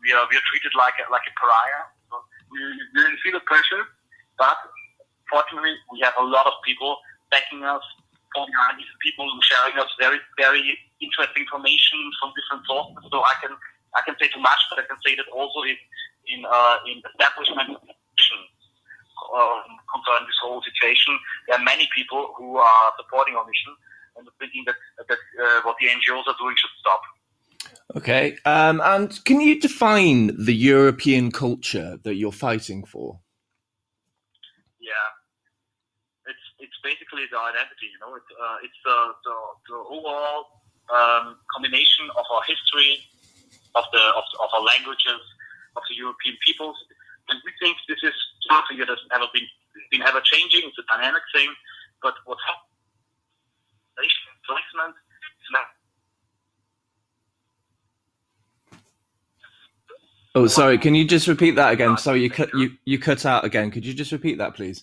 we are treated like a pariah. So we didn't feel the pressure, but fortunately we have a lot of people backing us. Behind these people sharing us very, very interesting information from different sources. So I can say too much, but I can say that also in establishment concerning this whole situation, there are many people who are supporting our mission and thinking that what the NGOs are doing should stop. Okay, and can you define the European culture that you're fighting for? Yeah, it's basically the identity. It's the overall combination of our history, of our languages, of the European peoples, and we think this is something that has been ever changing. It's a dynamic thing, but what's happening placement is not. Oh, sorry. Can you just repeat that again? Sorry, you cut out again. Could you just repeat that, please?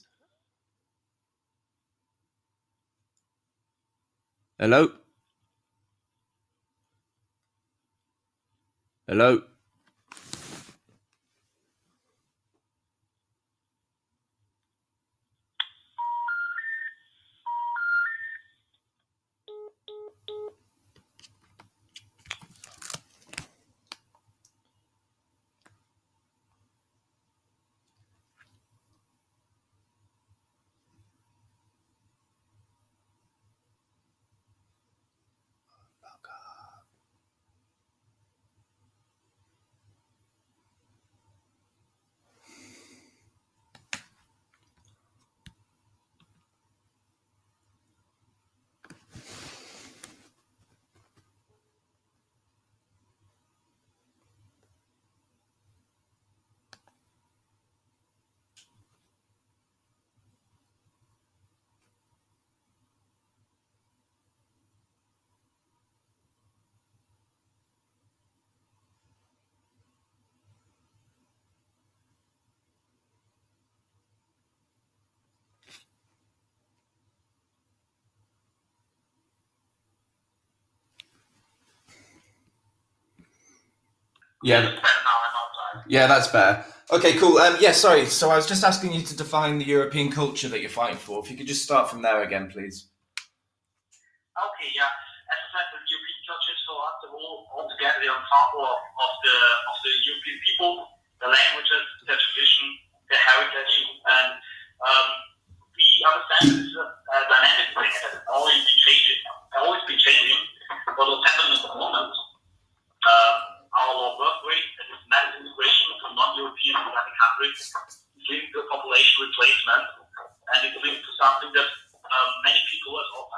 Hello? Hello? Yeah, that's better. Okay, cool. Sorry. So I was just asking you to define the European culture that you're fighting for. If you could just start from there again, please. Okay, yeah. As I said, the European culture is for us all together the ensemble of the European people, the languages, their tradition, their heritage, and we understand this is a dynamic thing that has always been changing. But what's happening at the moment, our birth rate and this mass immigration from non-European Islamic countries is linked to population replacement, and it's linked to something that many people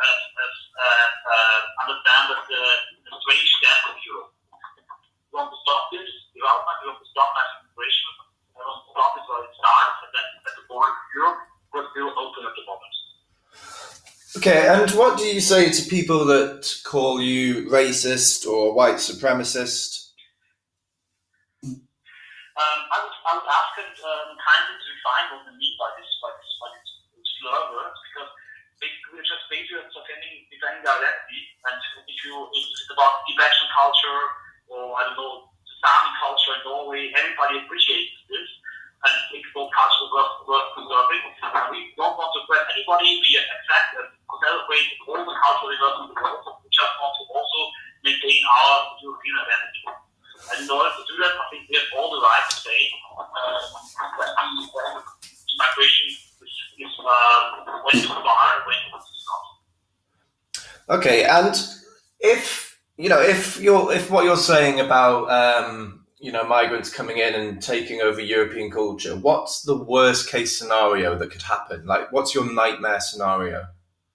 understand as the strange death of Europe. We want to stop this development, we want to stop mass immigration, we want to stop it where it starts, and then at the border of Europe, we're still open at the moment. Okay, and what do you say to people that call you racist or white supremacist? I would ask them kindly to define what they mean by this slur words, because basically we're just patriots defending their identity, and if it's about Tibetan culture or I don't know, Sami culture in Norway, everybody appreciates this and thinks about culture worth preserving. We don't want to oppress anybody. We accept and celebrate all the cultural diversity in the world. We just want to also maintain our European identity. And in order to do that, I think we have all the right to say when migration is when too far and when it's not. Okay, and if what you're saying about migrants coming in and taking over European culture, what's the worst case scenario that could happen? Like, what's your nightmare scenario?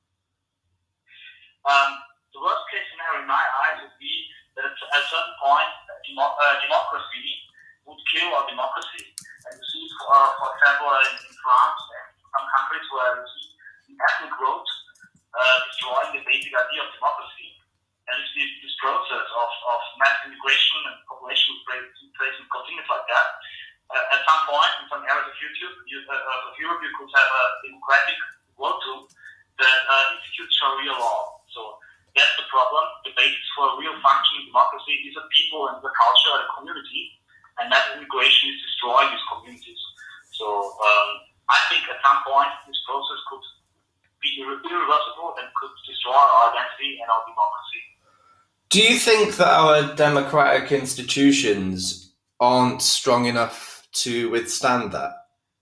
The worst case scenario in my eyes would be that at a certain point, democracy would kill our democracy. And you see, for example, in France and some countries where you see ethnic growth destroying the basic idea of democracy. And you see this process of mass immigration and population replacement continues like that. At some point, in some areas of Europe, you could have a democratic world too that institutes Sharia law. So that's the problem. The basis for a real functioning democracy is a people and the culture and the community. and mass immigration is destroying these communities. So I think at some point this process could be irreversible and could destroy our identity and our democracy. Do you think that our democratic institutions aren't strong enough to withstand that?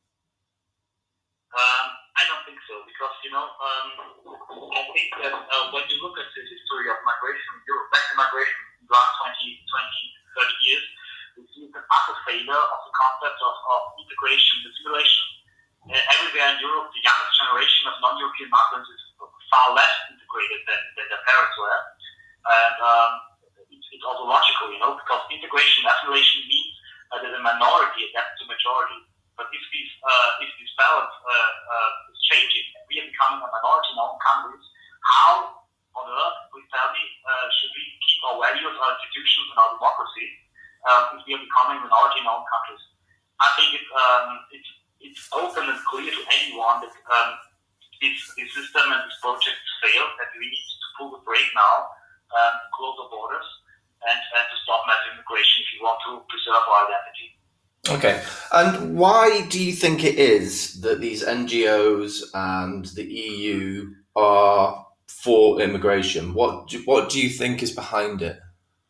I don't think so, because I think that when you look at the history of migration in Europe, Western migration in the last 20, 30 years, we see an utter failure of the concept of integration and assimilation. Everywhere in Europe, the youngest generation of non-European migrants is far less integrated than their parents were. And it's also logical, because integration and assimilation means that a minority adapts to majority. But if this balance is changing and we are becoming a minority in our own countries, how on earth, please tell me, should we keep our values, our institutions, and our democracy if we are becoming a minority in our own countries? I think it's open and clear to anyone that this system and this project fail, that we need to pull the brake now, to close our borders, and to stop mass immigration if we want to preserve our identity. Okay, and why do you think it is that these NGOs and the EU are for immigration? What do you think is behind it?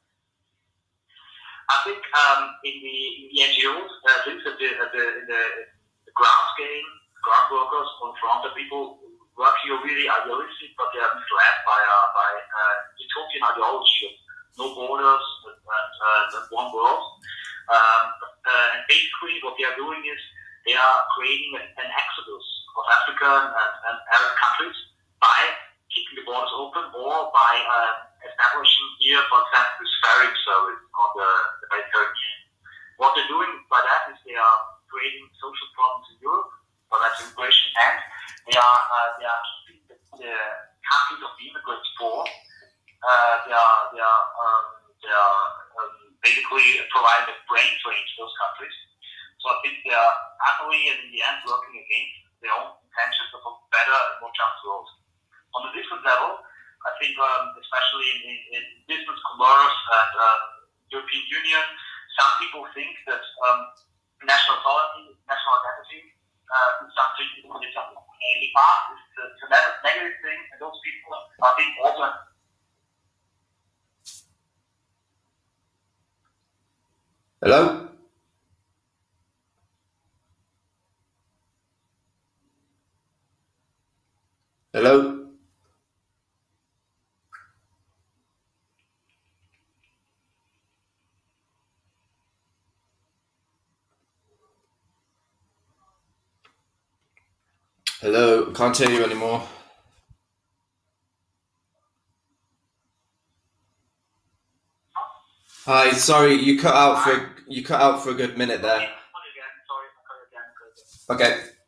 I think in the NGOs, things in the ground scale, ground workers on front, the people work here really idealistic, but they are misled by utopian ideology of no borders and one world. And basically what they are doing is they are creating an exodus of African and Arab countries by keeping the borders open, or by establishing here, for example, this ferry service on the Mediterranean. What they're doing by that is they are creating social problems in Europe, but that's immigration, and they are keeping the countries of the immigrants poor. They are basically providing a brain drain to those countries. So I think they are happily and in the end working against their own intentions of a better and more just world. On a different level, I think especially in business, commerce, and European Union, some people think that national authority, national identity is something in the past is a negative thing, and those people I think also. Hello? Hello? Hello? I can't hear you anymore. Hi, sorry, you cut out for a good minute there. Okay.